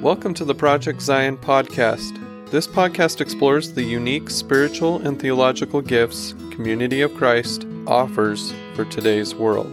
Welcome to the Project Zion podcast. This podcast explores the unique spiritual and theological gifts Community of Christ offers for today's world.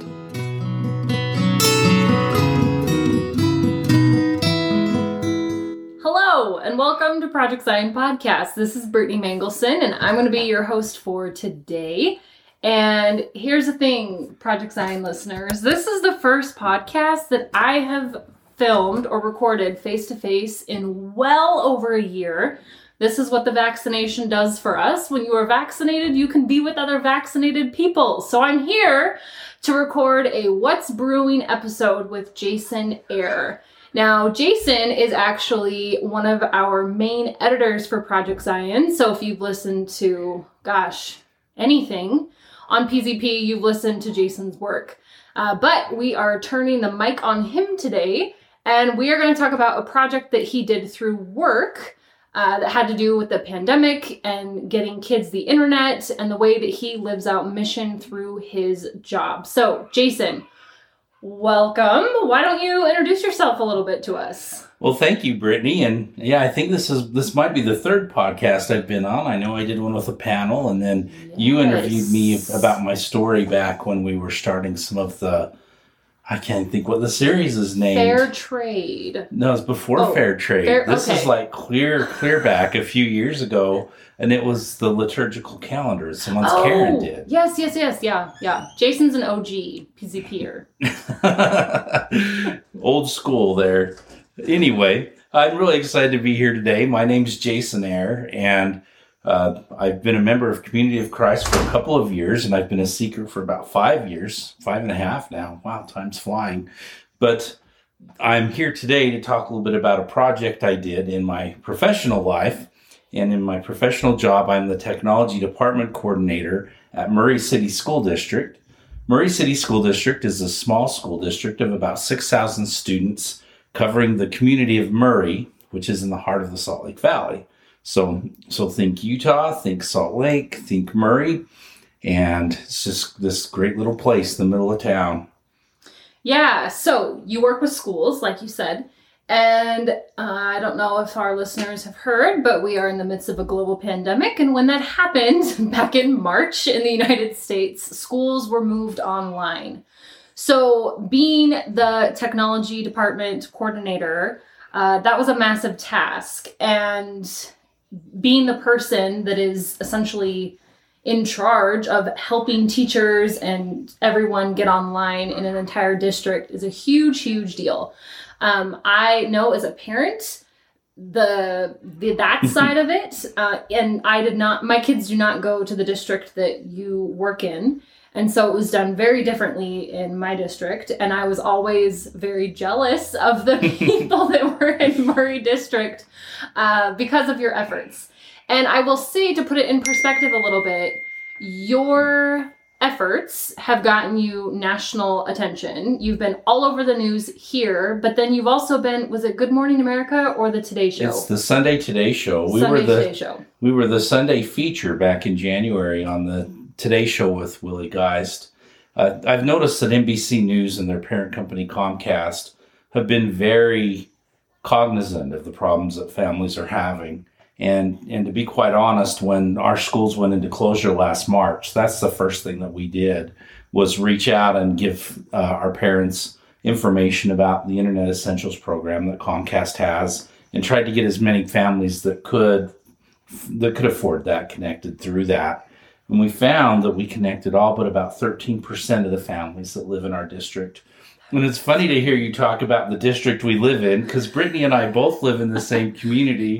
Hello, and welcome to Project Zion podcast. This is Brittany Mangelson, and I'm going to be your host for today. And here's the thing, Project Zion listeners. This is the first podcast that I have filmed or recorded face-to-face in well over a year. This is what the vaccination does for us. When you are vaccinated, you can be with other vaccinated people. So I'm here to record a What's Brewing episode with Jason Eyre. Now, Jason is actually one of our main editors for Project Zion. So if you've listened to, anything on PZP, you've listened to Jason's work. But we are turning the mic on him today, and we are going to talk about a project that he did through work that had to do with the pandemic and getting kids the internet and the way that he lives out mission through his job. So, Jason, welcome. Why don't you introduce yourself a little bit to us? Well, thank you, Brittany. And yeah, I think this might be the third podcast I've been on. I know I did one with a panel, and then you interviewed me about my story back when we were starting some of the, I can't think what the series is named. Fair Trade. No, it's before Fair Trade. This is like clear back a few years ago, and it was the liturgical calendar. Someone's Karen did. Yes, yeah. Jason's an OG PZPer. Old school there. Anyway, I'm really excited to be here today. My name's Jason Eyre, and I've been a member of Community of Christ for a couple of years, and I've been a seeker for about 5 years, 5.5 now. Wow, time's flying. But I'm here today to talk a little bit about a project I did in my professional life. And in my professional job, I'm the technology department coordinator at Murray City School District. Murray City School District is a small school district of about 6,000 students covering the community of Murray, which is in the heart of the Salt Lake Valley. So think Utah, think Salt Lake, think Murray, and it's just this great little place in the middle of town. Yeah, so you work with schools, like you said, and I don't know if our listeners have heard, but we are in the midst of a global pandemic, and when that happened back in March in the United States, schools were moved online. So being the technology department coordinator, that was a massive task. And being the person that is essentially in charge of helping teachers and everyone get online in an entire district is a huge, huge deal. I know as a parent, that side of it, and my kids do not go to the district that you work in. And so it was done very differently in my district. And I was always very jealous of the people that were in Murray District because of your efforts. And I will say, to put it in perspective a little bit, your efforts have gotten you national attention. You've been all over the news here, but then you've also been, was it Good Morning America or the Today Show? It's the Sunday Today Show. We were the Sunday feature back in January on the Today Show with Willie Geist. I've noticed that NBC News and their parent company Comcast have been very cognizant of the problems that families are having. And to be quite honest, when our schools went into closure last March, that's the first thing that we did, was reach out and give our parents information about the Internet Essentials program that Comcast has, and tried to get as many families that could afford that connected through that. And we found that we connected all but about 13% of the families that live in our district. And it's funny to hear you talk about the district we live in, because Brittany and I both live in the same community.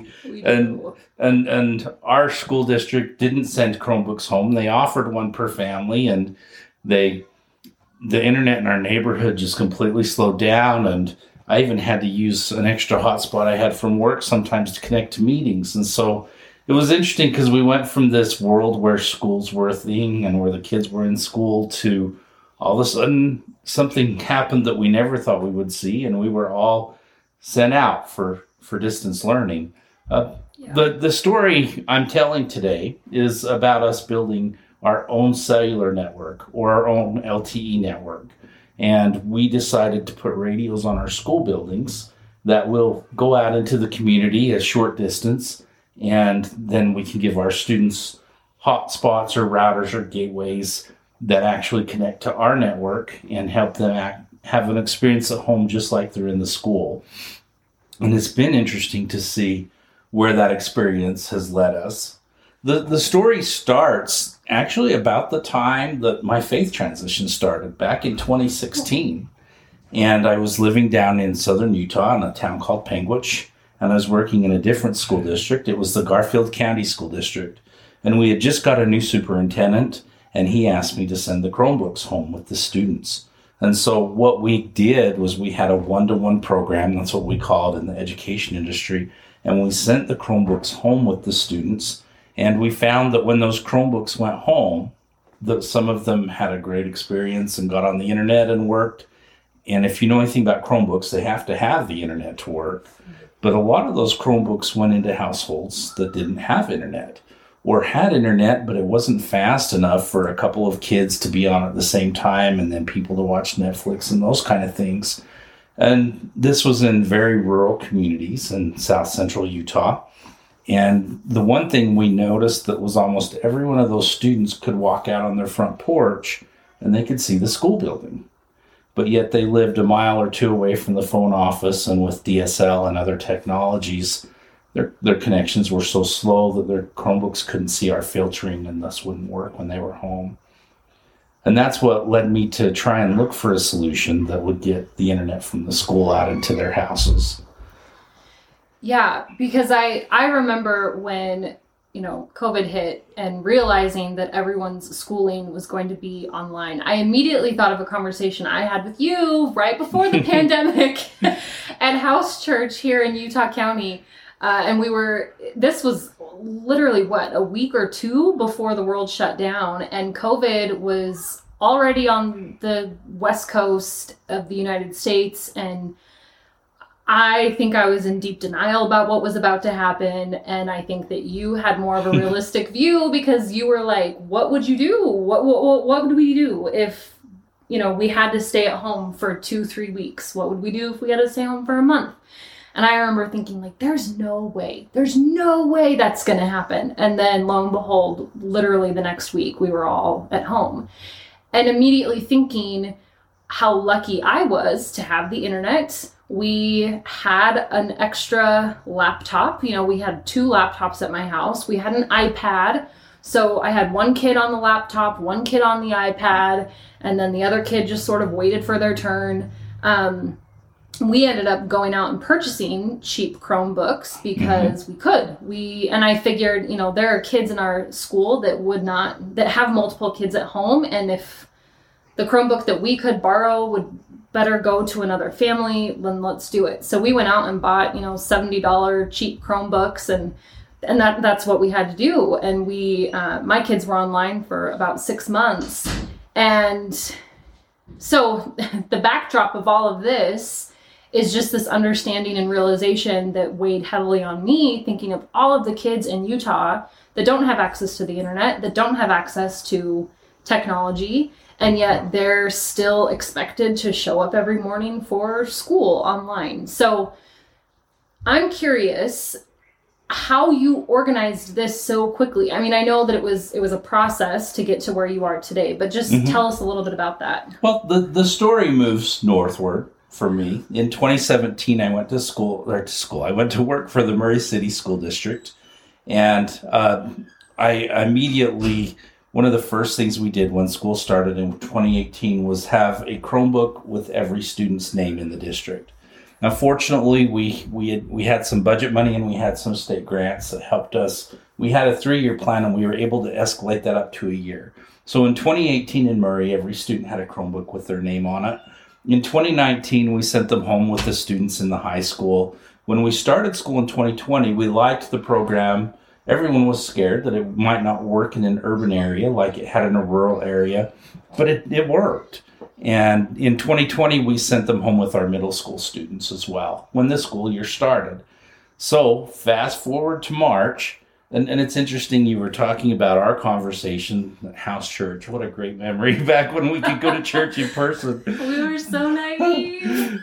And our school district didn't send Chromebooks home. They offered one per family, and the internet in our neighborhood just completely slowed down. And I even had to use an extra hotspot I had from work sometimes to connect to meetings. And so it was interesting, because we went from this world where schools were a thing and where the kids were in school to all of a sudden something happened that we never thought we would see, and we were all sent out for distance learning. The story I'm telling today is about us building our own cellular network, or our own LTE network. And we decided to put radios on our school buildings that will go out into the community a short distance, and then we can give our students hotspots or routers or gateways that actually connect to our network and help them have an experience at home just like they're in the school. And it's been interesting to see where that experience has led us. The story starts actually about the time that my faith transition started, back in 2016. And I was living down in southern Utah in a town called Panguitch, and I was working in a different school district. It was the Garfield County School District. And we had just got a new superintendent, and he asked me to send the Chromebooks home with the students. And so what we did was we had a one-to-one program, that's what we call it in the education industry, and we sent the Chromebooks home with the students. And we found that when those Chromebooks went home, that some of them had a great experience and got on the internet and worked. And if you know anything about Chromebooks, they have to have the internet to work. But a lot of those Chromebooks went into households that didn't have internet, or had internet, but it wasn't fast enough for a couple of kids to be on at the same time, and then people to watch Netflix and those kind of things. And this was in very rural communities in south central Utah. And the one thing we noticed that was almost every one of those students could walk out on their front porch and they could see the school building. But yet they lived a mile or two away from the phone office, and with DSL and other technologies, their connections were so slow that their Chromebooks couldn't see our filtering and thus wouldn't work when they were home. And that's what led me to try and look for a solution that would get the internet from the school out into their houses. Yeah, because I remember when, COVID hit and realizing that everyone's schooling was going to be online. I immediately thought of a conversation I had with you right before the pandemic at House Church here in Utah County. And this was literally a week or two before the world shut down, and COVID was already on the west coast of the United States. And I think I was in deep denial about what was about to happen. And I think that you had more of a realistic view, because you were like, what would you do? What would we do if, we had to stay at home for 2-3 weeks? What would we do if we had to stay home for a month? And I remember thinking, there's no way that's going to happen. And then lo and behold, literally the next week, we were all at home. And immediately thinking how lucky I was to have the internet. We had an extra laptop. We had 2 laptops at my house. We had an iPad. So I had one kid on the laptop, one kid on the iPad, and then the other kid just sort of waited for their turn. We ended up going out and purchasing cheap Chromebooks because we could. And I figured, there are kids in our school that have multiple kids at home. And if the Chromebook that we could borrow would better go to another family, then let's do it. So we went out and bought, $70 cheap Chromebooks, and that's what we had to do. And my kids were online for about 6 months. And so the backdrop of all of this is just this understanding and realization that weighed heavily on me, thinking of all of the kids in Utah that don't have access to the internet, that don't have access to technology, and yet they're still expected to show up every morning for school online. So I'm curious how you organized this so quickly. I mean, I know that it was a process to get to where you are today, but just tell us a little bit about that. Well, the story moves northward for me. In 2017, I went I went to work for the Murray City School District, and I immediately, one of the first things we did when school started in 2018 was have a Chromebook with every student's name in the district. Now, fortunately, we had some budget money and we had some state grants that helped us. We had a 3-year plan and we were able to escalate that up to a year. So in 2018 in Murray, every student had a Chromebook with their name on it. In 2019, we sent them home with the students in the high school. When we started school in 2020, we liked the program. Everyone was scared that it might not work in an urban area like it had in a rural area, but it worked. And in 2020, we sent them home with our middle school students as well when the school year started. So fast forward to March, and it's interesting, you were talking about our conversation at House Church. What a great memory back when we could go to church in person. We were so naive. Oh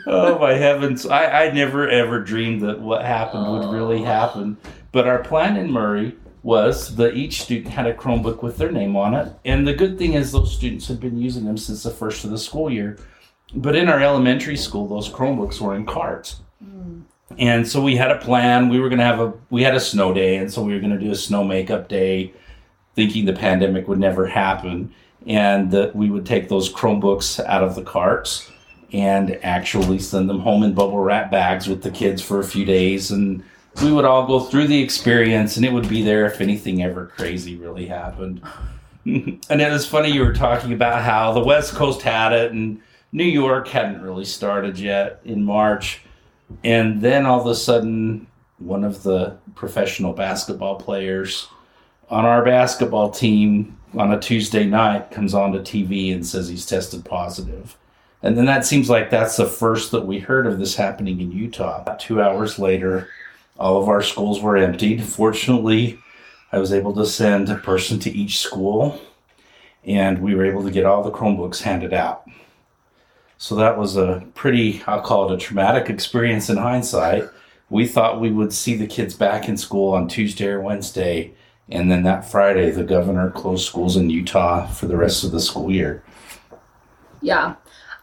by heavens. I never ever dreamed that what happened would really happen. But our plan in Murray was that each student had a Chromebook with their name on it. And the good thing is those students had been using them since the first of the school year. But in our elementary school, those Chromebooks were in carts. And so we had a plan. We had a snow day, and so we were going to do a snow makeup day, thinking the pandemic would never happen, and that we would take those Chromebooks out of the carts and actually send them home in bubble wrap bags with the kids for a few days, and we would all go through the experience, and it would be there if anything ever crazy really happened. And it was funny, you were talking about how the West Coast had it, and New York hadn't really started yet in March. And then all of a sudden, one of the professional basketball players on our basketball team on a Tuesday night comes onto TV and says he's tested positive. And then that seems like that's the first that we heard of this happening in Utah. 2 hours later, all of our schools were emptied. Fortunately, I was able to send a person to each school, and we were able to get all the Chromebooks handed out. So that was a pretty, I'll call it a traumatic experience in hindsight. We thought we would see the kids back in school on Tuesday or Wednesday, and then that Friday, the governor closed schools in Utah for the rest of the school year. Yeah.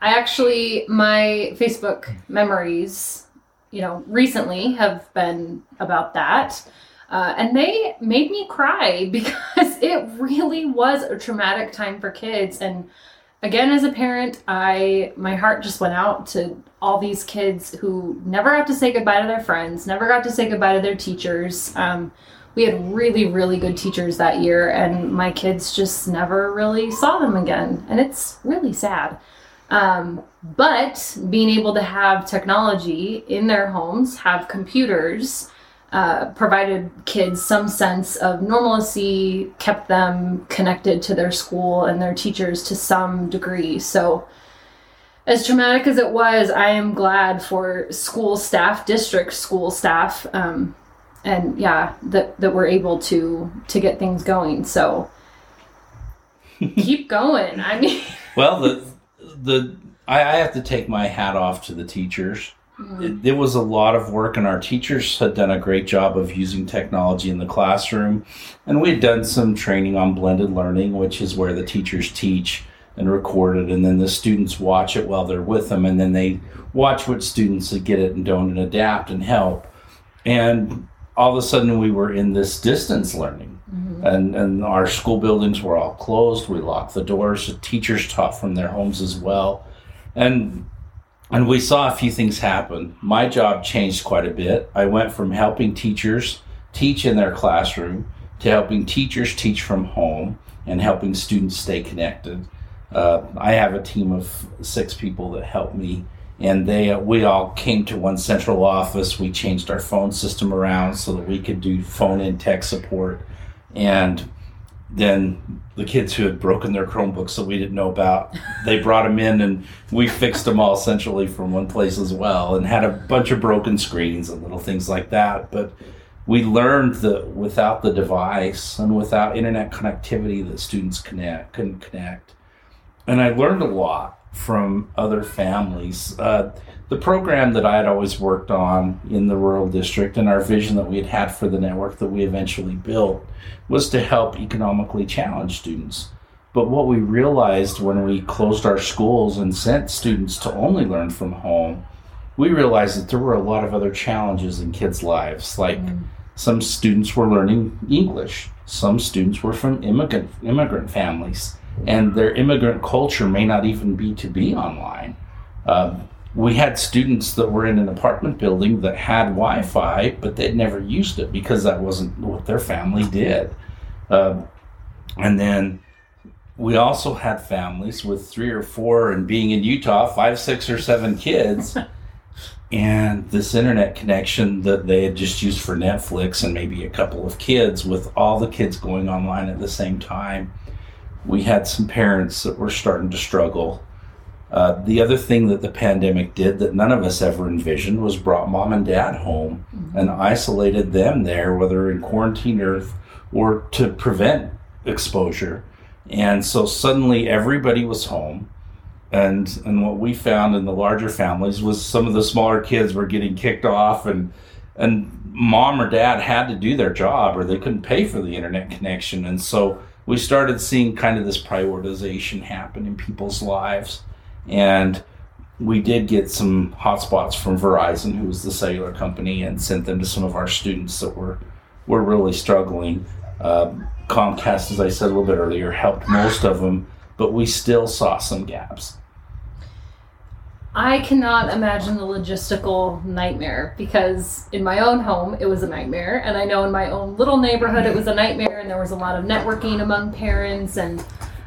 My Facebook memories, recently have been about that. And they made me cry because it really was a traumatic time for kids. And again, as a parent, my heart just went out to all these kids who never got to say goodbye to their friends, never got to say goodbye to their teachers. We had really, really good teachers that year, and my kids just never really saw them again. And it's really sad. But being able to have technology in their homes, have computers, provided kids some sense of normalcy, kept them connected to their school and their teachers to some degree. So as traumatic as it was, I am glad for school staff, district school staff, that we're able to get things going. So keep going. I mean, well, I have to take my hat off to the teachers. It was a lot of work, and our teachers had done a great job of using technology in the classroom. And we had done some training on blended learning, which is where the teachers teach and record it, and then the students watch it while they're with them, and then they watch what students that get it and don't and adapt and help. And all of a sudden we were in this distance learning, and our school buildings were all closed. We locked the doors. The teachers taught from their homes as well. And we saw a few things happen. My job changed quite a bit. I went from helping teachers teach in their classroom to helping teachers teach from home and helping students stay connected. I have a team of 6 people that help me, and we all came to one central office. We changed our phone system around so that we could do phone and tech support. And then the kids who had broken their Chromebooks that we didn't know about, they brought them in, and we fixed them all centrally from one place as well, and had a bunch of broken screens and little things like that. But we learned that without the device and without internet connectivity, that students couldn't connect. And I learned a lot from other families. The program that I had always worked on in the rural district, and our vision that we had had for the network that we eventually built, was to help economically challenged students. But what we realized when we closed our schools and sent students to only learn from home, we realized that there were a lot of other challenges in kids' lives. Like some students were learning English. Some students were from immigrant families, and their immigrant culture may not even be online. We had students that were in an apartment building that had Wi-Fi, but they'd never used it because that wasn't what their family did. And then we also had families with 3 or 4, and being in Utah, 5, 6, or 7 kids, and this internet connection that they had just used for Netflix and maybe a couple of kids, with all the kids going online at the same time. We had some parents that were starting to struggle. The other thing that the pandemic did that none of us ever envisioned was brought mom and dad home and isolated them there, whether in quarantine or to prevent exposure. And so suddenly everybody was home. And what we found in the larger families was some of the smaller kids were getting kicked off, and mom or dad had to do their job or they couldn't pay for the internet connection. And so we started seeing kind of this prioritization happen in people's lives. And we did get some hotspots from Verizon, who was the cellular company, and sent them to some of our students that were really struggling. Comcast, as I said a little bit earlier, helped most of them, but we still saw some gaps. I cannot imagine the logistical nightmare, because in my own home, it was a nightmare. And I know in my own little neighborhood, it was a nightmare, and there was a lot of networking among parents. And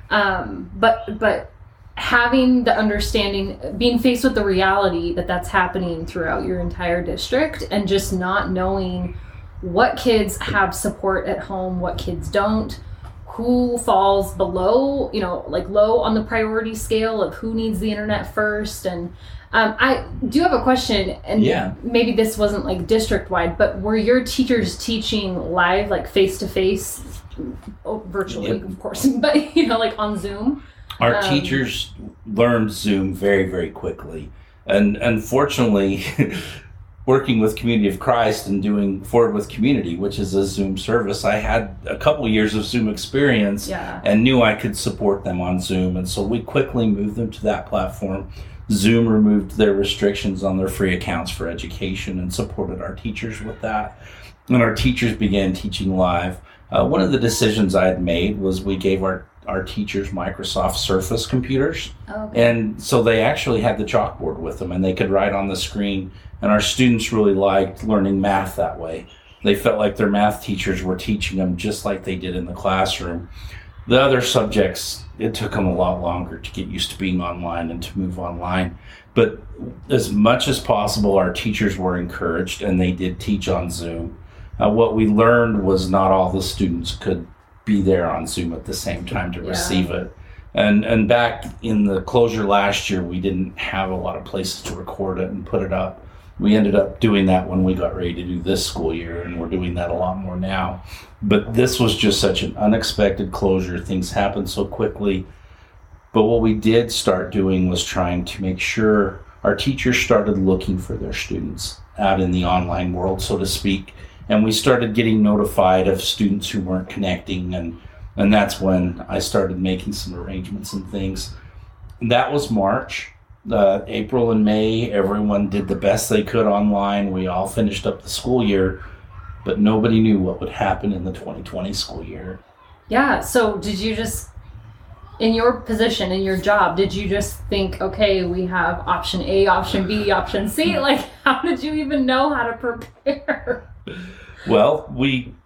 but having the understanding, being faced with the reality that that's happening throughout your entire district, and just not knowing what kids have support at home, what kids don't, who falls below, like low on the priority scale of who needs the internet first. And I do have a question, and maybe this wasn't like district wide, but were your teachers teaching live, like face to face, virtually, of course, but like on Zoom? Our teachers learned Zoom very, very quickly. And unfortunately, working with Community of Christ and doing Forward with Community, which is a Zoom service, I had a couple years of Zoom experience and knew I could support them on Zoom. And so we quickly moved them to that platform. Zoom removed their restrictions on their free accounts for education and supported our teachers with that. And our teachers began teaching live. One of the decisions I had made was we gave our teachers Microsoft Surface computers. Okay. And so they actually had the chalkboard with them and they could write on the screen. And our students really liked learning math that way. They felt like their math teachers were teaching them just like they did in the classroom. The other subjects, it took them a lot longer to get used to being online and to move online. But as much as possible, our teachers were encouraged, and they did teach on Zoom. What we learned was not all the students could be there on Zoom at the same time to receive it. And back in the closure last year, we didn't have a lot of places to record it and put it up. We ended up doing that when we got ready to do this school year, and we're doing that a lot more now. But this was just such an unexpected closure. Things happened so quickly. But what we did start doing was trying to make sure our teachers started looking for their students out in the online world, so to speak. And we started getting notified of students who weren't connecting, and that's when I started making some arrangements and things. That was March. April and May, everyone did the best they could online. We all finished up the school year, but nobody knew what would happen in the 2020 school year. Yeah, so did you just, in your position, in your job, did you just think, okay, we have option A, option B, option C? Like, how did you even know how to prepare? Well, we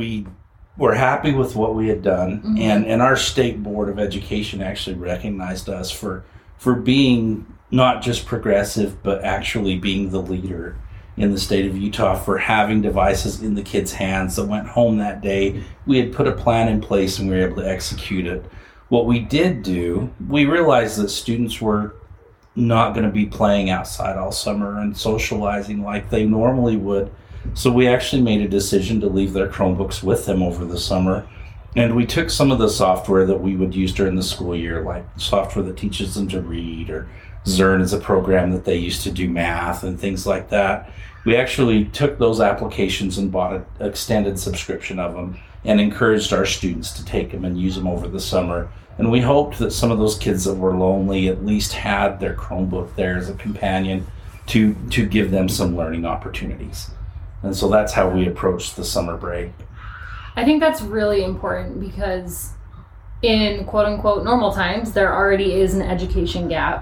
were happy with what we had done, and our state board of education actually recognized us for being not just progressive, but actually being the leader in the state of Utah for having devices in the kids' hands that went home that day. We had put a plan in place and we were able to execute it. What we did do, we realized that students were not going to be playing outside all summer and socializing like they normally would. So we actually made a decision to leave their Chromebooks with them over the summer. And we took some of the software that we would use during the school year, like software that teaches them to read, or Zern is a program that they used to do math and things like that. We actually took those applications and bought an extended subscription of them and encouraged our students to take them and use them over the summer. And we hoped that some of those kids that were lonely at least had their Chromebook there as a companion to give them some learning opportunities. And so that's how we approached the summer break. I think that's really important, because in quote-unquote normal times, there already is an education gap.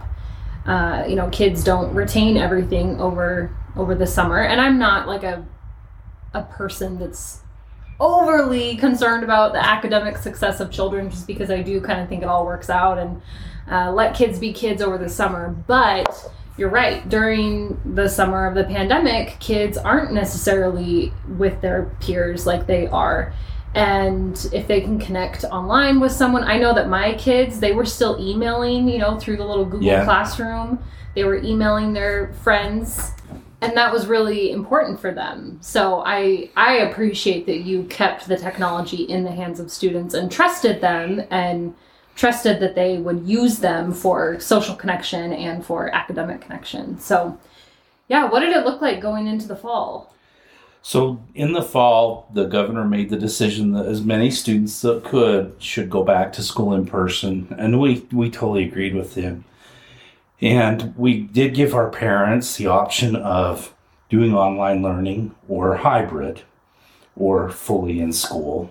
Kids don't retain everything over the summer. And I'm not like a person that's overly concerned about the academic success of children, just because I do kind of think it all works out and let kids be kids over the summer. But you're right. During the summer of the pandemic, kids aren't necessarily with their peers like they are. And if they can connect online with someone, I know that my kids, they were still emailing, through the little Google Classroom. They were emailing their friends, and that was really important for them. So I appreciate that you kept the technology in the hands of students and trusted them and trusted that they would use them for social connection and for academic connection. So, yeah, what did it look like going into the fall? So in the fall, the governor made the decision that as many students that could should go back to school in person, and we totally agreed with him. And we did give our parents the option of doing online learning or hybrid or fully in school.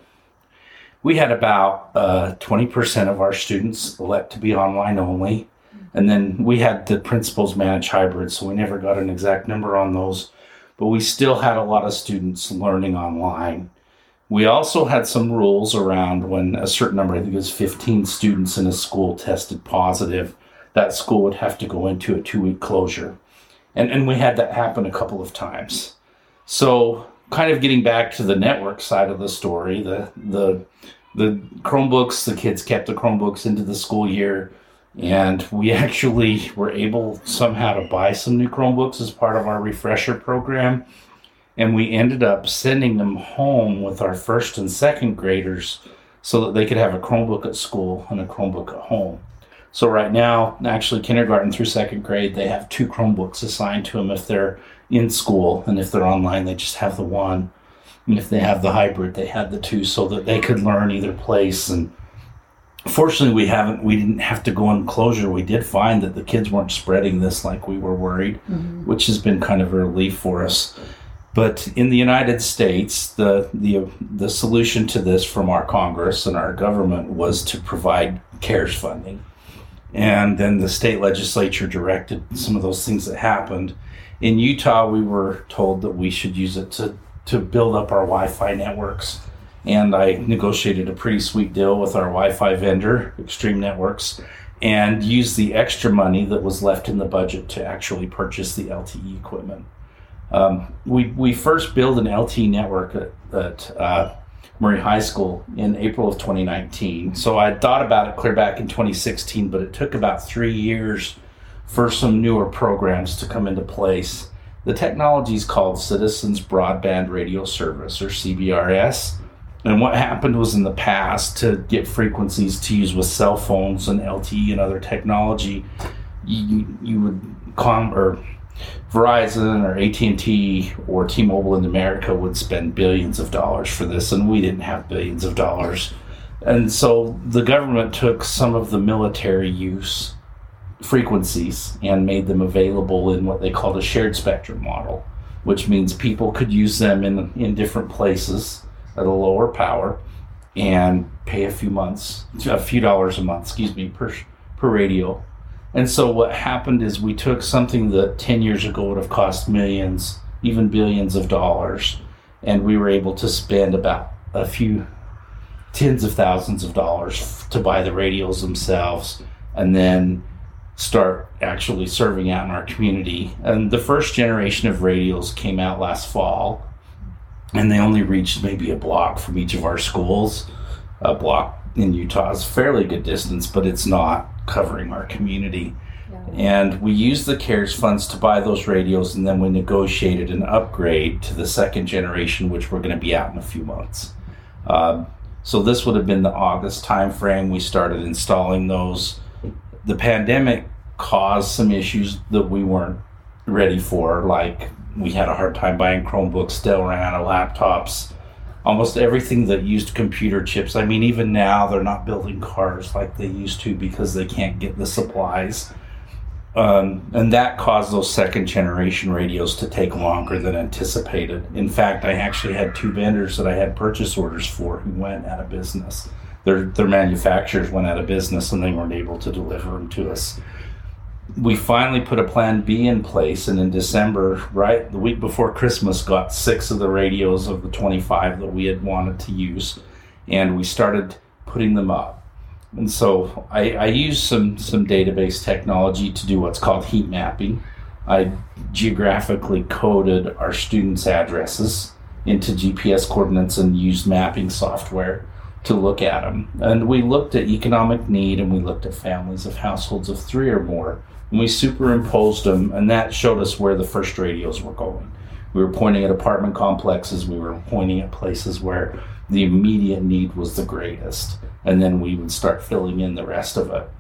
We had about 20% of our students elect to be online only. And then we had the principals manage hybrid, so we never got an exact number on those. But we still had a lot of students learning online. We also had some rules around when a certain number, I think it was 15 students in a school tested positive, that school would have to go into a 2-week closure. And we had that happen a couple of times. So kind of getting back to the network side of the story, the Chromebooks, the kids kept the Chromebooks into the school year. And we actually were able somehow to buy some new Chromebooks as part of our refresher program. And we ended up sending them home with our first and second graders so that they could have a Chromebook at school and a Chromebook at home. So right now, actually kindergarten through second grade, they have 2 Chromebooks assigned to them if they're in school. And if they're online, they just have the one. And if they have the hybrid, they had the 2 so that they could learn either place. And fortunately, we didn't have to go in closure. We did find that the kids weren't spreading this like we were worried, which has been kind of a relief for us. But in the United States, the solution to this from our Congress and our government was to provide CARES funding. And then the state legislature directed some of those things that happened. In Utah, we were told that we should use it to build up our Wi-Fi networks. And I negotiated a pretty sweet deal with our Wi-Fi vendor, Extreme Networks, and used the extra money that was left in the budget to actually purchase the LTE equipment. We first built an LTE network at Murray High School in April of 2019. So I thought about it clear back in 2016, but it took about 3 years for some newer programs to come into place. The technology is called Citizens Broadband Radio Service, or CBRS. And what happened was in the past, to get frequencies to use with cell phones and LTE and other technology, you would Verizon or AT&T or T-Mobile in America would spend billions of dollars for this, and we didn't have billions of dollars. And so the government took some of the military use frequencies and made them available in what they called a shared spectrum model, which means people could use them in different places at a lower power and pay a few dollars a month, per radio. And so what happened is we took something that 10 years ago would have cost millions, even billions of dollars, and we were able to spend about a few tens of thousands of dollars to buy the radios themselves and then start actually serving out in our community. And the first generation of radios came out last fall, and they only reached maybe a block from each of our schools. A block in Utah is a fairly good distance, but it's not covering our community. Yeah. And we used the CARES funds to buy those radios, and then we negotiated an upgrade to the second generation, which we're going to be out in a few months. So this would have been the August timeframe. We started installing those. The pandemic caused some issues that we weren't ready for, like we had a hard time buying Chromebooks, Dell ran out of laptops, almost everything that used computer chips. I mean, even now they're not building cars like they used to because they can't get the supplies. And that caused those second generation radios to take longer than anticipated. In fact, I actually had 2 vendors that I had purchase orders for who went out of business. Their manufacturers went out of business and they weren't able to deliver them to us. We finally put a plan B in place, and in December, right, the week before Christmas, got 6 of the radios of the 25 that we had wanted to use, and we started putting them up. And so I used some database technology to do what's called heat mapping. I geographically coded our students' addresses into GPS coordinates and used mapping software to look at them. And we looked at economic need, and we looked at families of households of 3 or more. And we superimposed them, and that showed us where the first radios were going. We were pointing at apartment complexes. We were pointing at places where the immediate need was the greatest. And then we would start filling in the rest of it.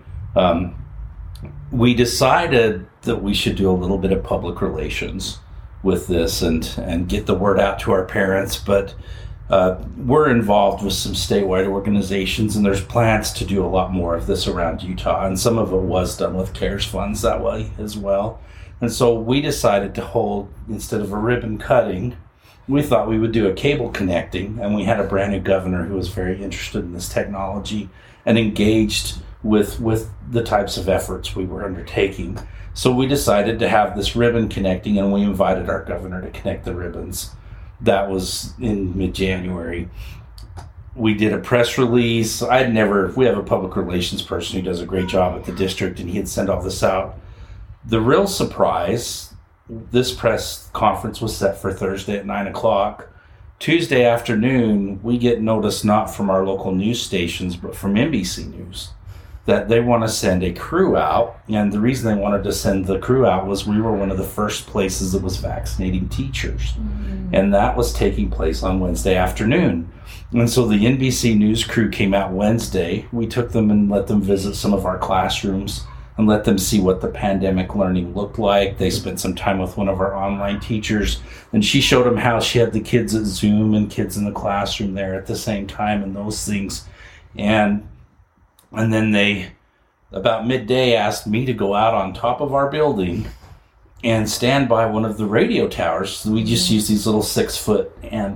We decided that we should do a little bit of public relations with this and get the word out to our parents. But we're involved with some statewide organizations, and there's plans to do a lot more of this around Utah. And some of it was done with CARES funds that way as well. And so we decided to hold, instead of a ribbon cutting, we thought we would do a cable connecting. And we had a brand new governor who was very interested in this technology and engaged with the types of efforts we were undertaking. So we decided to have this ribbon connecting, and we invited our governor to connect the ribbons. That was in mid-January. We did a press release. We have a public relations person who does a great job at the district, and he had sent all this out. The real surprise, this press conference was set for Thursday at 9 o'clock. Tuesday afternoon, we get notice not from our local news stations, but from NBC News, that they want to send a crew out. And the reason they wanted to send the crew out was we were one of the first places that was vaccinating teachers. Mm-hmm. And that was taking place on Wednesday afternoon. And so the NBC News crew came out Wednesday. We took them and let them visit some of our classrooms and let them see what the pandemic learning looked like. They spent some time with one of our online teachers, and she showed them how she had the kids at Zoom and kids in the classroom there at the same time and those things. And then they, about midday, asked me to go out on top of our building and stand by one of the radio towers. So we just use these little 6-foot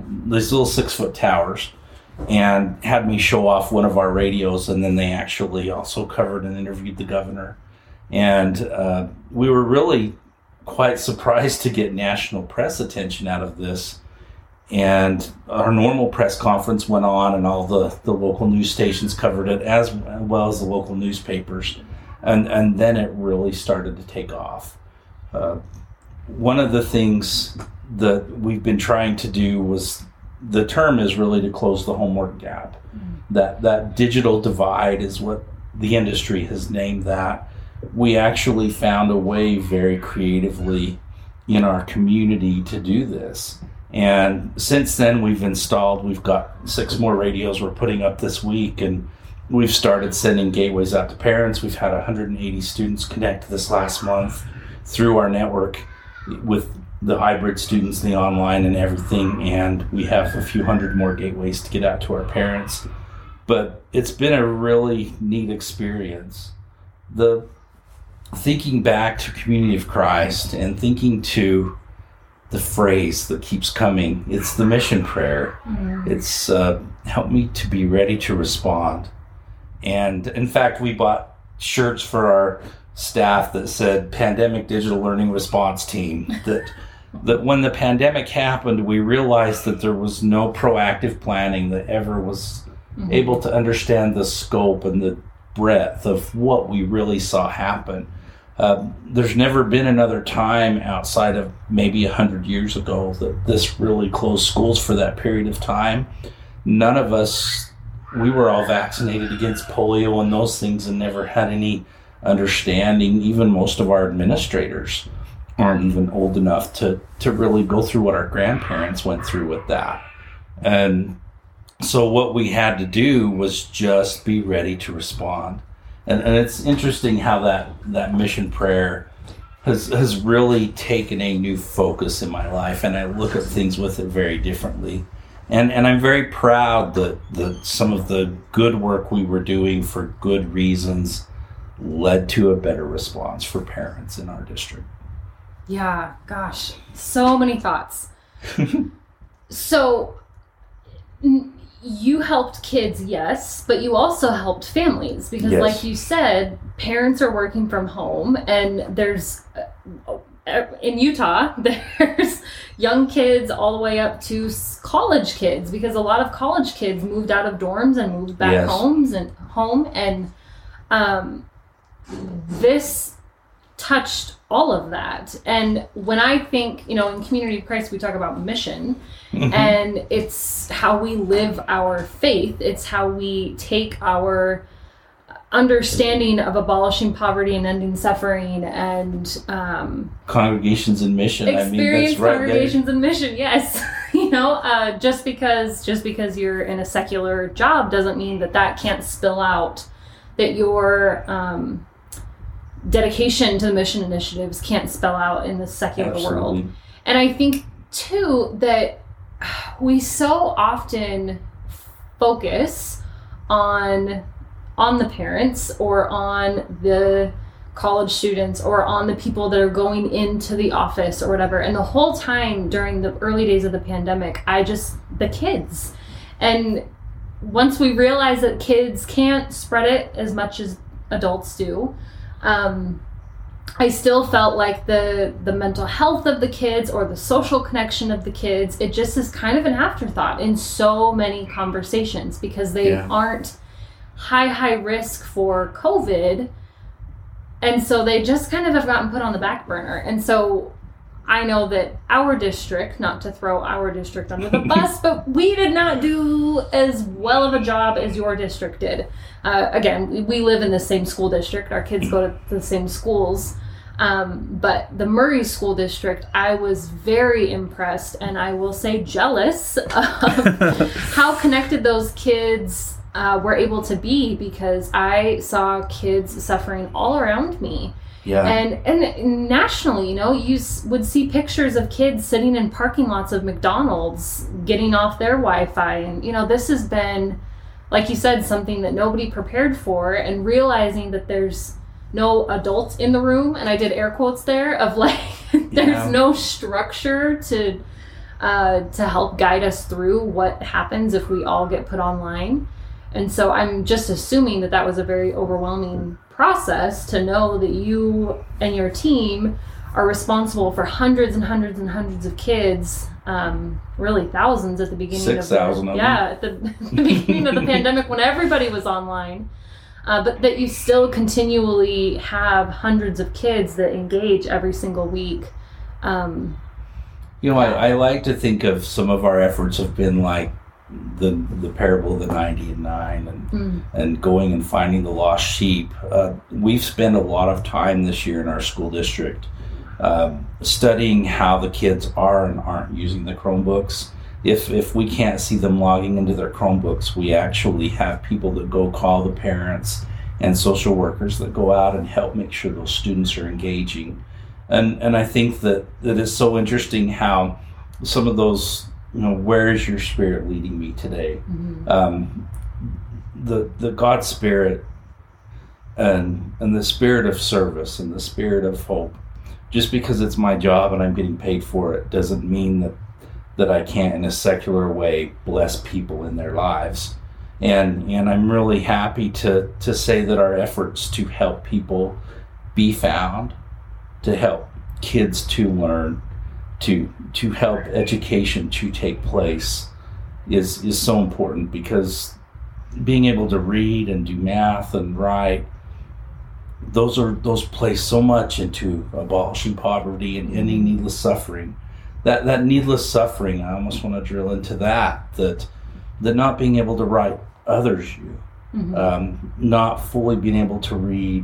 towers, and had me show off one of our radios. And then they actually also covered and interviewed the governor. And we were really quite surprised to get national press attention out of this. And our normal press conference went on, and all the local news stations covered it, as well as the local newspapers. And then it really started to take off. One of the things that we've been trying to do was, the term is really to close the homework gap. Mm-hmm. That digital divide is what the industry has named that. We actually found a way very creatively in our community to do this. And since then, we've got 6 more radios we're putting up this week, and we've started sending gateways out to parents. We've had 180 students connect this last month through our network with the hybrid students, the online and everything, and we have a few hundred more gateways to get out to our parents. But it's been a really neat experience. Thinking back to Community of Christ and thinking to the phrase that keeps coming, it's the mission prayer. Mm-hmm. It's help me to be ready to respond. And in fact, we bought shirts for our staff that said Pandemic Digital Learning Response Team. That when the pandemic happened, we realized that there was no proactive planning that ever was mm-hmm. able to understand the scope and the breadth of what we really saw happen. There's never been another time outside of maybe 100 years ago that this really closed schools for that period of time. None of us, we were all vaccinated against polio and those things and never had any understanding. Even most of our administrators aren't even old enough to really go through what our grandparents went through with that. And so what we had to do was just be ready to respond. And it's interesting how that mission prayer has really taken a new focus in my life, and I look at things with it very differently. And I'm very proud that some of the good work we were doing for good reasons led to a better response for parents in our district. Yeah, gosh, so many thoughts. So you helped kids, yes, but you also helped families because, yes, like you said, parents are working from home, and there's, in Utah, there's young kids all the way up to college kids, because a lot of college kids moved out of dorms and moved back yes. home, and this touched all of that. And when I think, in Community of Christ, we talk about mission, mm-hmm. and it's how we live our faith. It's how we take our understanding of abolishing poverty and ending suffering and congregations in mission. Experience congregations in mission, yes. Just because you're in a secular job doesn't mean that can't spill out, that your dedication to the mission initiatives can't spell out in the secular world. And I think too that we so often focus on the parents or on the college students or on the people that are going into the office or whatever. And the whole time during the early days of the pandemic, the kids. And once we realized that kids can't spread it as much as adults do, I still felt like the mental health of the kids or the social connection of the kids, it just is kind of an afterthought in so many conversations because they aren't high risk for COVID. And so they just kind of have gotten put on the back burner. And so I know that our district, not to throw our district under the bus, but we did not do as well of a job as your district did. Again, we live in the same school district. Our kids go to the same schools. But the Murray School District, I was very impressed and I will say jealous of how connected those kids were able to be, because I saw kids suffering all around me. Yeah. And nationally, you would see pictures of kids sitting in parking lots of McDonald's getting off their Wi-Fi. And, this has been, like you said, something that nobody prepared for, and realizing that there's no adults in the room, and I did air quotes there, of there's no structure to help guide us through what happens if we all get put online. And so I'm just assuming that was a very overwhelming process to know that you and your team are responsible for hundreds and hundreds and hundreds of kids, really thousands at the beginning 6,000 of them. at the beginning of the pandemic when everybody was online. But that you still continually have hundreds of kids that engage every single week. I like to think of some of our efforts have been like the parable of the 90 and 9 and going and finding the lost sheep. We've spent a lot of time this year in our school district studying how the kids are and aren't using the Chromebooks. If we can't see them logging into their Chromebooks, we actually have people that go call the parents and social workers that go out and help make sure those students are engaging. And I think that it's so interesting how some of those, where is your spirit leading me today? Mm-hmm. The God spirit and the spirit of service and the spirit of hope, just because it's my job and I'm getting paid for it doesn't mean that I can't in a secular way bless people in their lives. And I'm really happy to say that our efforts to help people be found, to help kids to learn, to help education to take place is so important, because being able to read and do math and write, those play so much into abolishing poverty and ending needless suffering. That needless suffering, I almost want to drill into that not being able to write others you, not fully being able to read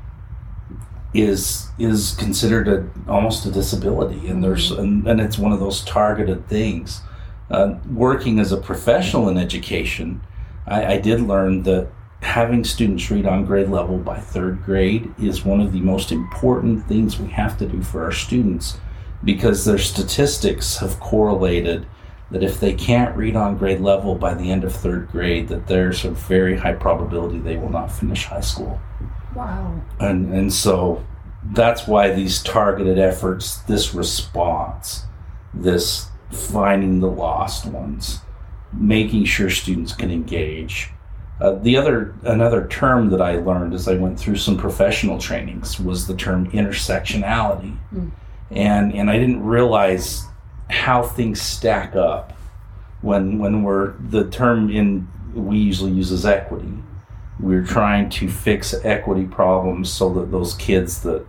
is considered almost a disability, and and it's one of those targeted things. Working as a professional in education, I did learn that having students read on grade level by 3rd grade is one of the most important things we have to do for our students, because their statistics have correlated that if they can't read on grade level by the end of 3rd grade, that there's a very high probability they will not finish high school. Wow. And so that's why these targeted efforts, this response, this finding the lost ones, making sure students can engage. Another term that I learned as I went through some professional trainings was the term intersectionality. And I didn't realize how things stack up when the term we usually use is equity. We're trying to fix equity problems so that those kids that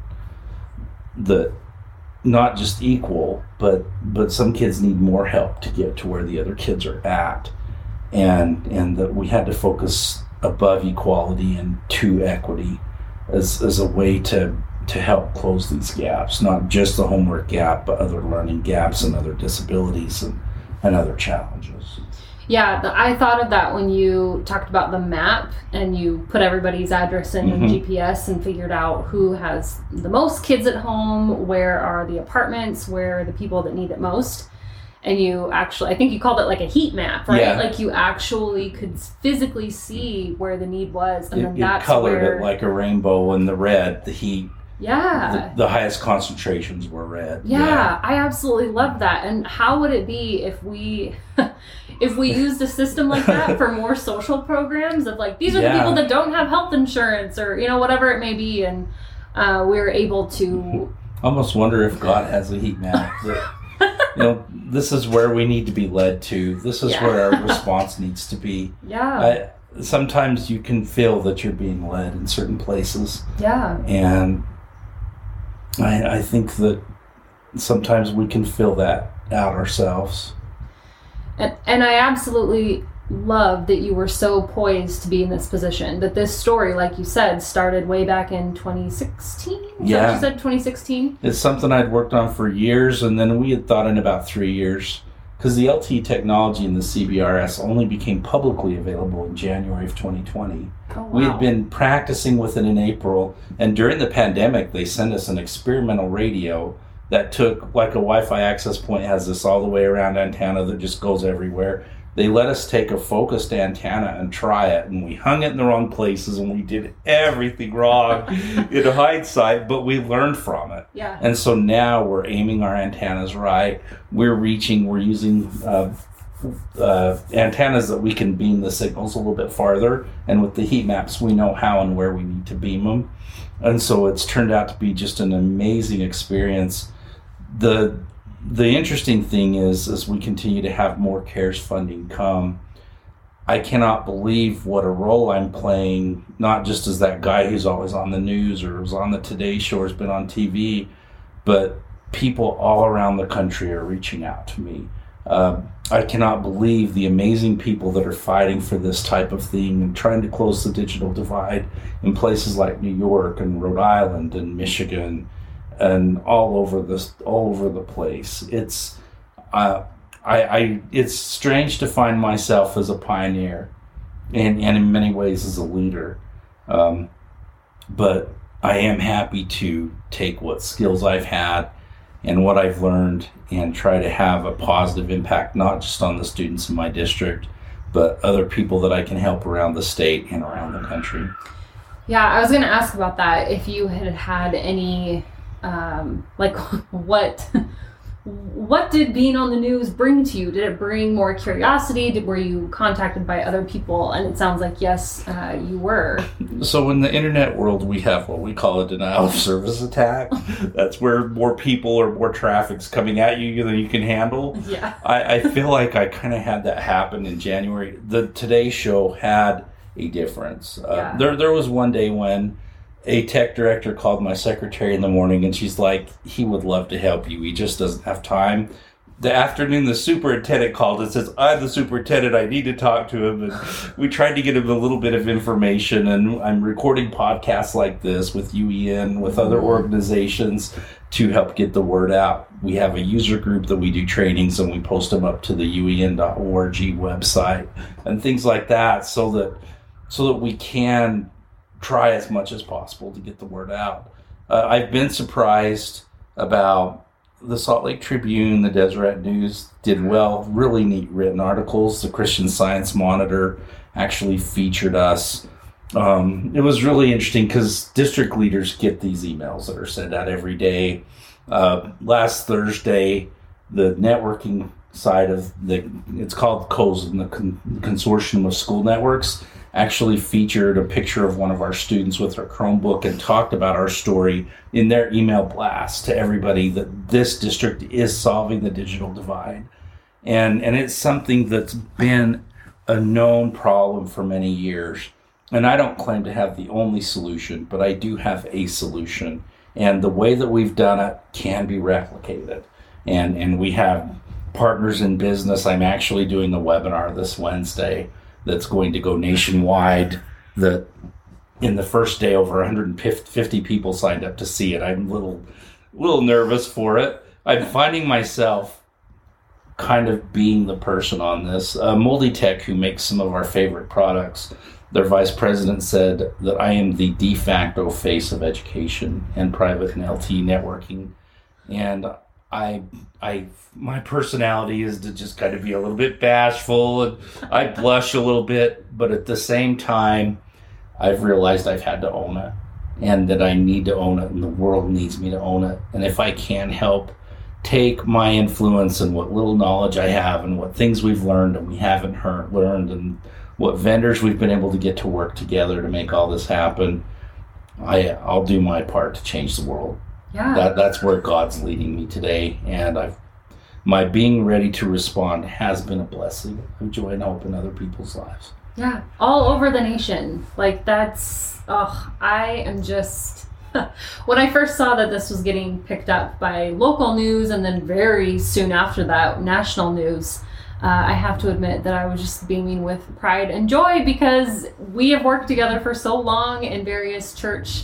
not just equal, but some kids need more help to get to where the other kids are at, and that we had to focus above equality and to equity as a way to help close these gaps, not just the homework gap, but other learning gaps and other disabilities and other challenges. Yeah, I thought of that when you talked about the map and you put everybody's address in GPS and figured out who has the most kids at home, where are the apartments, where are the people that need it most. And you actually, I think you called it like a heat map, right? Yeah. Like you actually could physically see where the need was. And then that's colored where... it like a rainbow in the red, the heat. Yeah. The highest concentrations were red. Yeah, I absolutely love that. And how would it be if we used a system like that for more social programs of like, these are the people that don't have health insurance or, whatever it may be. And we were able to... I almost wonder if God has a heat map. This is where we need to be led to. This is where our response needs to be. Yeah. Sometimes you can feel that you're being led in certain places. Yeah. And I think that sometimes we can feel that out ourselves. And I absolutely love that you were so poised to be in this position. That this story, like you said, started way back in 2016? Yeah. What you said, 2016? It's something I'd worked on for years, and then we had thought in about 3 years, because the LTE technology in the CBRS only became publicly available in January of 2020. Oh, wow. We had been practicing with it in April, and during the pandemic, they sent us an experimental radio that took, like a Wi-Fi access point, has this all the way around antenna that just goes everywhere. They let us take a focused antenna and try it, and we hung it in the wrong places, and we did everything wrong in hindsight, but we learned from it. Yeah. And so now we're aiming our antennas right. We're using antennas that we can beam the signals a little bit farther, and with the heat maps, we know how and where we need to beam them. And so it's turned out to be just an amazing experience. The interesting thing is, as we continue to have more CARES funding come, I cannot believe what a role I'm playing, not just as that guy who's always on the news or was on the Today Show or has been on TV, but people all around the country are reaching out to me. I cannot believe the amazing people that are fighting for this type of thing and trying to close the digital divide in places like New York and Rhode Island and Michigan and all over the place. It's it's strange to find myself as a pioneer and in many ways as a leader. But I am happy to take what skills I've had and what I've learned and try to have a positive impact, not just on the students in my district, but other people that I can help around the state and around the country. Yeah, I was going to ask about that. If you had any, what did being on the news bring to you? Did it bring more curiosity? Were you contacted by other people? And it sounds like, yes, you were. So in the internet world, we have what we call a denial of service attack. That's where more people or more traffic's coming at you than you can handle. Yeah. I feel like I kind of had that happen in January. The Today Show had a difference. There was one day when a tech director called my secretary in the morning, and she's like, he would love to help you. He just doesn't have time. The afternoon, the superintendent called and says, I'm the superintendent. I need to talk to him. And we tried to get him a little bit of information, and I'm recording podcasts like this with UEN, with other organizations to help get the word out. We have a user group that we do trainings, and we post them up to the uen.org website and things like that so that we can try as much as possible to get the word out. I've been surprised about the Salt Lake Tribune, the Deseret News did well, really neat written articles. The Christian Science Monitor actually featured us. It was really interesting because district leaders get these emails that are sent out every day. Last Thursday, the networking side of it's called COSN, the Consortium of School Networks, actually featured a picture of one of our students with her Chromebook and talked about our story in their email blast to everybody that this district is solving the digital divide. And it's something that's been a known problem for many years. And I don't claim to have the only solution, but I do have a solution. And the way that we've done it can be replicated. And we have partners in business. I'm actually doing a webinar this Wednesday that's going to go nationwide that in the first day over 150 people signed up to see it. I'm a little nervous for it. I'm finding myself kind of being the person on this. Moldy Tech, who makes some of our favorite products, their vice president said that I am the de facto face of education and private and LTE networking. And my personality is to just kind of be a little bit bashful, and I blush a little bit, but at the same time, I've realized I've had to own it, and that I need to own it, and the world needs me to own it. And if I can help take my influence and what little knowledge I have and what things we've learned and we haven't learned, and what vendors we've been able to get to work together to make all this happen, I'll do my part to change the world. Yeah. That's where God's leading me today, and my being ready to respond has been a blessing of joy and hope in other people's lives. Yeah, all over the nation. Like I am just, when I first saw that this was getting picked up by local news and then very soon after that, national news, I have to admit that I was just beaming with pride and joy because we have worked together for so long in various church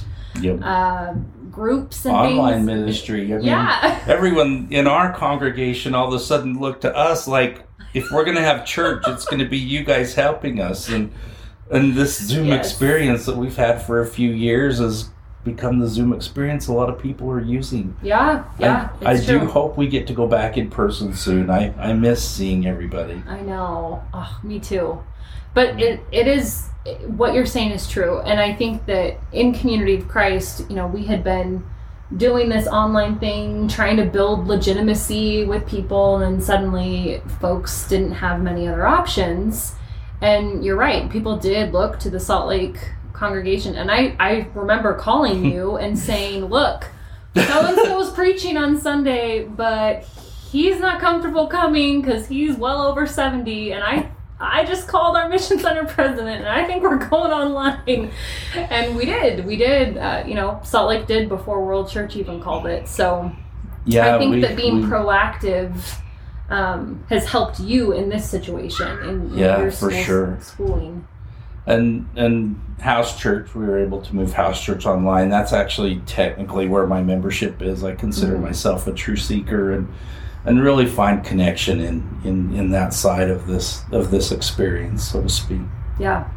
groups and online things. Ministry. I mean, everyone in our congregation all of a sudden looked to us like, if we're going to have church, it's going to be you guys helping us. And this Zoom experience that we've had for a few years has become the Zoom experience a lot of people are using. Yeah. I do hope we get to go back in person soon. I miss seeing everybody. I know. Oh, me too. But it is, what you're saying is true. And I think that in Community of Christ, we had been doing this online thing, trying to build legitimacy with people, and then suddenly folks didn't have many other options. And you're right, people did look to the Salt Lake congregation. And I remember calling you and saying, look, so-and-so was preaching on Sunday, but he's not comfortable coming because he's well over 70, and I just called our Mission Center president, and I think we're going online. And we did. Salt Lake did before World Church even called it. So I think that being proactive has helped you in this situation in your schooling. And House Church, we were able to move House Church online. That's actually technically where my membership is. I consider myself a true seeker and really find connection in that side of this experience, so to speak. Yeah.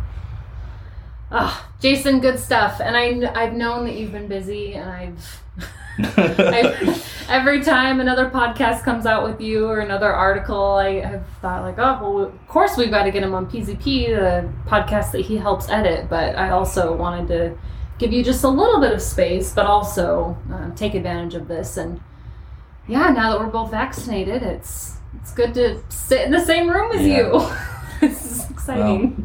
Jason, good stuff. And I've known that you've been busy, and I've every time another podcast comes out with you or another article, I have thought of course we've got to get him on PZP, the podcast that he helps edit. But I also wanted to give you just a little bit of space, but also take advantage of this. And now that we're both vaccinated, it's good to sit in the same room as you. It's exciting.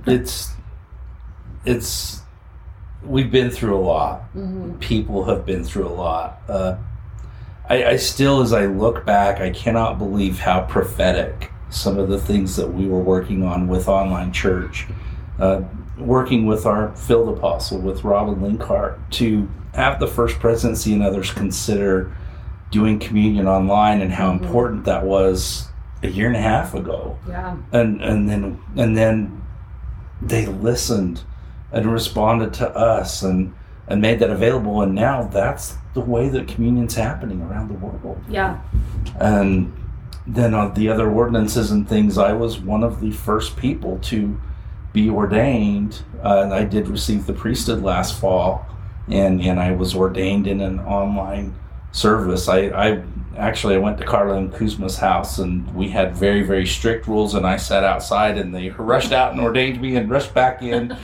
It's we've been through a lot. Mm-hmm. People have been through a lot. I still, as I look back, I cannot believe how prophetic some of the things that we were working on with online church, working with our field apostle, with Robin Linkhart, to have the First Presidency and others consider doing communion online, and how important that was a year and a half ago. Yeah. And then they listened and responded to us and made that available, and now that's the way that communion's happening around the world. Yeah. And then on the other ordinances and things, I was one of the first people to be ordained. And I did receive the priesthood last fall, and I was ordained in an online service. I went to Carla and Kuzma's house, and we had very, very strict rules, and I sat outside, and they rushed out and ordained me and rushed back in.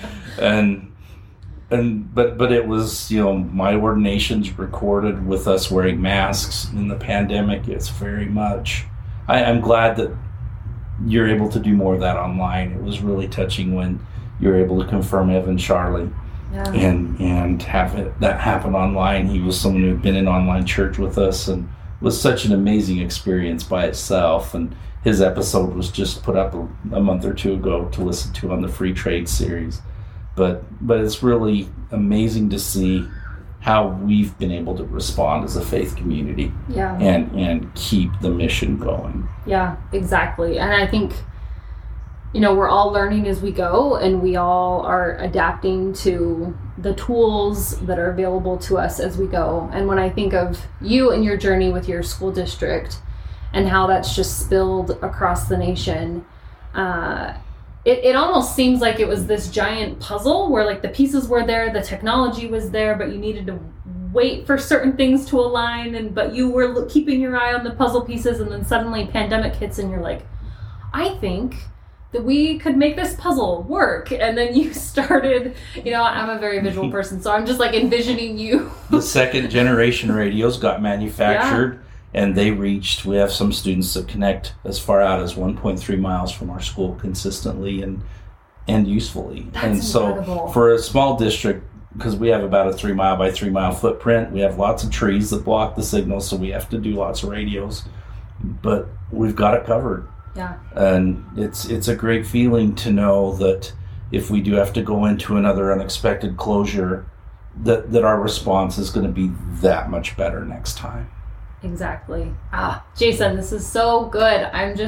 But it was, my ordination's recorded with us wearing masks in the pandemic. It's very much, I'm glad that you're able to do more of that online. It was really touching when you were able to confirm Evan Charlie. Yeah. And have that happen online. He was someone who had been in online church with us, and was such an amazing experience by itself. And his episode was just put up a month or two ago to listen to on the Free Trade series. But it's really amazing to see how we've been able to respond as a faith community. Yeah. And keep the mission going. Yeah, exactly. And I think we're all learning as we go, and we all are adapting to the tools that are available to us as we go. And when I think of you and your journey with your school district and how that's just spilled across the nation, it almost seems like it was this giant puzzle where like the pieces were there, the technology was there, but you needed to wait for certain things to align, but you were keeping your eye on the puzzle pieces, and then suddenly pandemic hits and you're like, I think that we could make this puzzle work. And then you started, I'm a very visual person, so I'm just like envisioning you. The second generation radios got manufactured, and we have some students that connect as far out as 1.3 miles from our school consistently and usefully. That's incredible. So for a small district, because we have about a 3 mile by 3 mile footprint, we have lots of trees that block the signal, so we have to do lots of radios, but we've got it covered. Yeah. And it's a great feeling to know that if we do have to go into another unexpected closure, that our response is going to be that much better next time. Exactly. Jason, this is so good.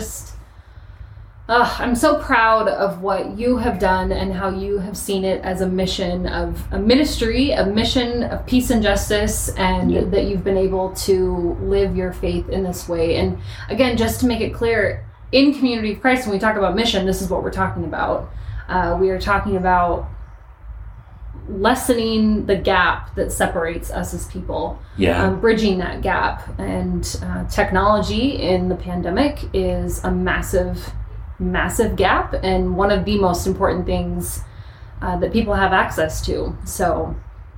I'm so proud of what you have done and how you have seen it as a mission of a ministry, a mission of peace and justice, and that you've been able to live your faith in this way. And again, just to make it clear, in Community of Christ, when we talk about mission, this is what we're talking about. We are talking about lessening the gap that separates us as people, bridging that gap. And technology in the pandemic is a massive gap, and one of the most important things that people have access to. So,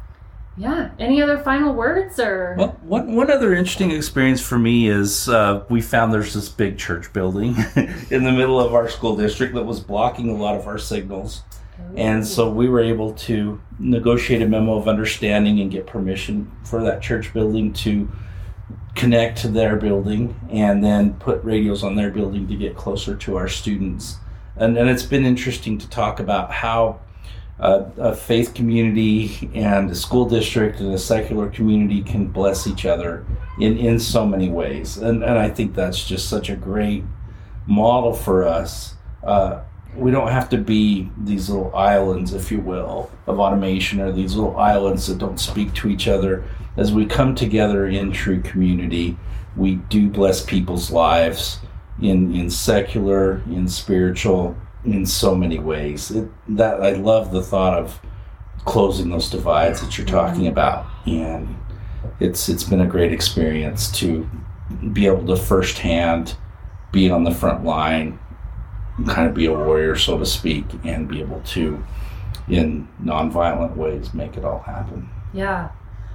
any other final words? Or one other interesting experience for me is we found there's this big church building in the middle of our school district that was blocking a lot of our signals. And so we were able to negotiate a memo of understanding and get permission for that church building to connect to their building, and then put radios on their building to get closer to our students. And it's been interesting to talk about how a faith community and a school district and a secular community can bless each other in so many ways. And I think that's just such a great model for us. We don't have to be these little islands, if you will, of automation, or these little islands that don't speak to each other. As we come together in true community, we do bless people's lives in secular, in spiritual, in so many ways. I love the thought of closing those divides that you're talking about, and it's been a great experience to be able to firsthand be on the front line, kind of be a warrior, so to speak, and be able to, in nonviolent ways, make it all happen. Yeah.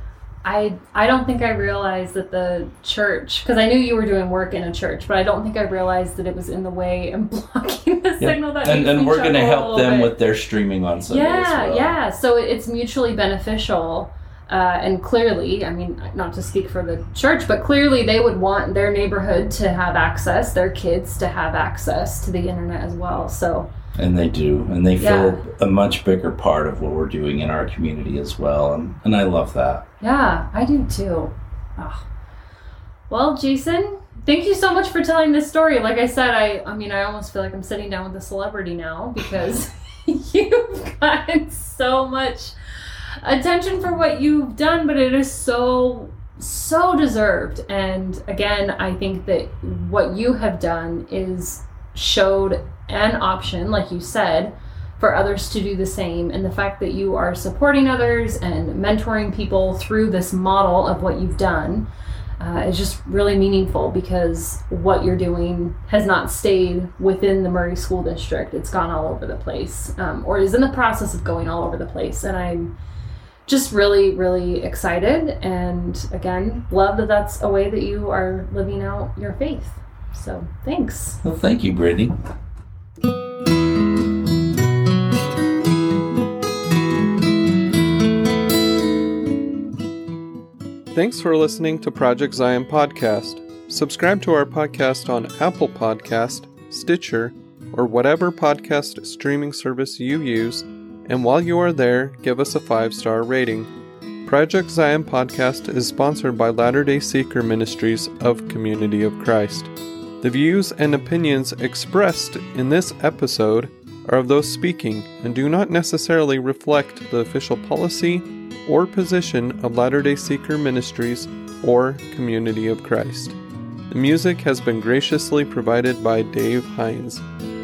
I don't think I realized that the church, because I knew you were doing work in a church, but I don't think I realized that it was in the way and blocking the signal. That and we're going to help them with their streaming on Sunday as well. Yeah. So it's mutually beneficial. And clearly, I mean, not to speak for the church, but clearly they would want their neighborhood to have access, their kids to have access to the internet as well. So. And they do, and they feel a much bigger part of what we're doing in our community as well, and I love that. Yeah, I do too. Oh. Well, Jason, thank you so much for telling this story. Like I said, I almost feel like I'm sitting down with a celebrity now, because you've gotten so much attention for what you've done, but it is so deserved. And again, I think that what you have done is showed an option, like you said, for others to do the same. And the fact that you are supporting others and mentoring people through this model of what you've done is just really meaningful, because what you're doing has not stayed within the Murray School District. It's gone all over the place, or is in the process of going all over the place. And I'm just really, really excited. And again, love that that's a way that you are living out your faith. So thanks. Well, thank you, Brittany. Thanks for listening to Project Zion Podcast. Subscribe to our podcast on Apple Podcast, Stitcher, or whatever podcast streaming service you use, and while you are there, give us a 5-star rating. Project Zion Podcast is sponsored by Latter-day Seeker Ministries of Community of Christ. The views and opinions expressed in this episode are of those speaking and do not necessarily reflect the official policy or position of Latter-day Seeker Ministries or Community of Christ. The music has been graciously provided by Dave Hines.